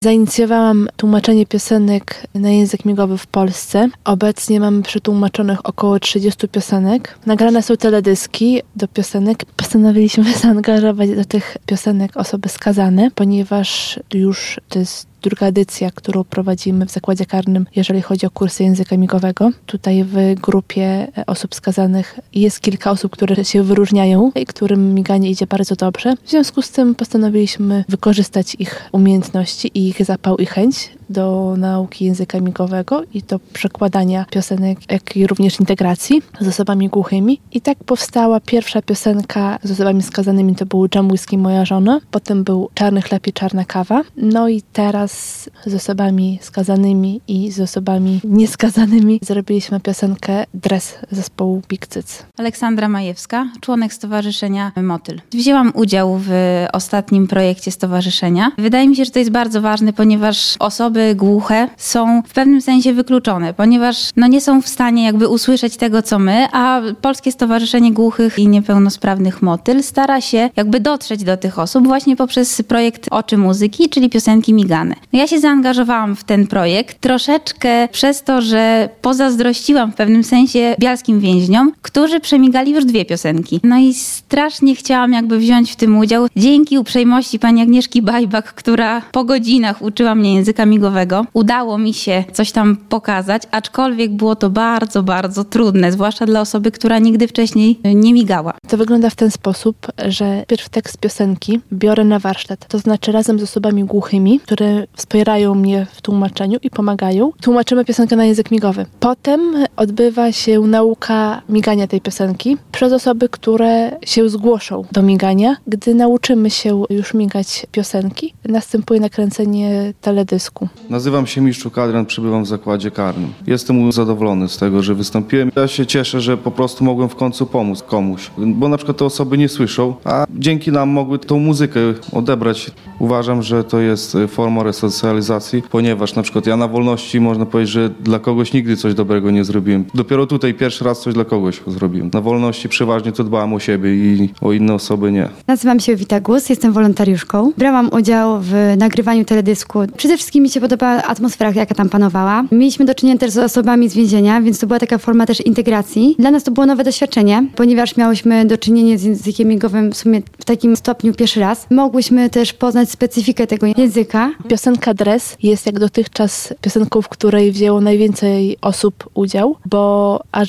Zainicjowałam tłumaczenie piosenek na język migowy w Polsce. Obecnie mamy przetłumaczonych około 30 piosenek. Nagrane są teledyski do piosenek. Postanowiliśmy zaangażować do tych piosenek osoby skazane, ponieważ już to jest druga edycja, którą prowadzimy w zakładzie karnym, jeżeli chodzi o kursy języka migowego. Tutaj w grupie osób skazanych jest kilka osób, które się wyróżniają i którym miganie idzie bardzo dobrze. W związku z tym postanowiliśmy wykorzystać ich umiejętności i ich zapał i chęć do nauki języka migowego i do przekładania piosenek, jak i również integracji z osobami głuchymi. I tak powstała pierwsza piosenka z osobami skazanymi, to był Dżem Whisky Moja żona, potem był Czarny chleb i czarna kawa. No i teraz z osobami skazanymi i z osobami nieskazanymi zrobiliśmy piosenkę Dres zespołu Big Cyc. Aleksandra Majewska, członek Stowarzyszenia Motyl. Wzięłam udział w ostatnim projekcie stowarzyszenia. Wydaje mi się, że to jest bardzo ważne, ponieważ osoby głuche są w pewnym sensie wykluczone, ponieważ nie są w stanie jakby usłyszeć tego, co my, a Polskie Stowarzyszenie Głuchych i Niepełnosprawnych Motyl stara się jakby dotrzeć do tych osób właśnie poprzez projekt Oczy Muzyki, czyli piosenki migane. Ja się zaangażowałam w ten projekt troszeczkę przez to, że pozazdrościłam w pewnym sensie bialskim więźniom, którzy przemigali już 2 piosenki. No i strasznie chciałam jakby wziąć w tym udział. Dzięki uprzejmości pani Agnieszki Bajbak, która po godzinach uczyła mnie języka migowego, udało mi się coś tam pokazać, aczkolwiek było to bardzo, bardzo trudne, zwłaszcza dla osoby, która nigdy wcześniej nie migała. To wygląda w ten sposób, że pierw tekst piosenki biorę na warsztat, to znaczy razem z osobami głuchymi, które wspierają mnie w tłumaczeniu i pomagają. Tłumaczymy piosenkę na język migowy. Potem odbywa się nauka migania tej piosenki przez osoby, które się zgłoszą do migania. Gdy nauczymy się już migać piosenki, następuje nakręcenie teledysku. Nazywam się Miszczuk Adrian, przebywam w zakładzie karnym. Jestem zadowolony z tego, że wystąpiłem. Ja się cieszę, że po prostu mogłem w końcu pomóc komuś, bo na przykład te osoby nie słyszą, a dzięki nam mogły tą muzykę odebrać. Uważam, że to jest forma resocjalizacji, ponieważ na przykład ja na wolności można powiedzieć, że dla kogoś nigdy coś dobrego nie zrobiłem. Dopiero tutaj pierwszy raz coś dla kogoś zrobiłem. Na wolności przeważnie to dbałem o siebie i o inne osoby nie. Nazywam się Wita Gus, jestem wolontariuszką. Brałam udział w nagrywaniu teledysku. Przede wszystkim mi się podobała atmosfera, jaka tam panowała. Mieliśmy do czynienia też z osobami z więzienia, więc to była taka forma też integracji. Dla nas to było nowe doświadczenie, ponieważ miałyśmy do czynienia z językiem migowym w sumie w takim stopniu pierwszy raz. Mogłyśmy też poznać specyfikę tego języka. Piosenka Dres jest jak dotychczas piosenką, w której wzięło najwięcej osób udział, bo aż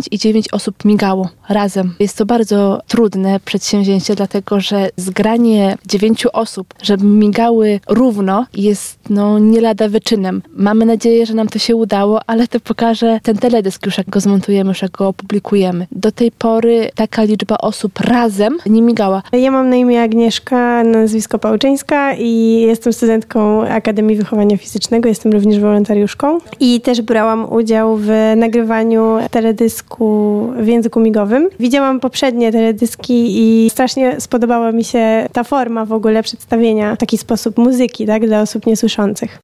9 osób migało razem. Jest to bardzo trudne przedsięwzięcie, dlatego że zgranie 9 osób, żeby migały równo, jest nie lada wyczynem. Mamy nadzieję, że nam to się udało, ale to pokaże ten teledysk już, jak go zmontujemy, już jak go opublikujemy. Do tej pory taka liczba osób razem nie migała. Ja mam na imię Agnieszka, nazwisko Pałczyńska i jestem studentką Akademii Wychowania Fizycznego, jestem również wolontariuszką i też brałam udział w nagrywaniu teledysku w języku migowym. Widziałam poprzednie teledyski i strasznie spodobała mi się ta forma w ogóle przedstawienia w taki sposób muzyki, tak, dla osób niesłyszących.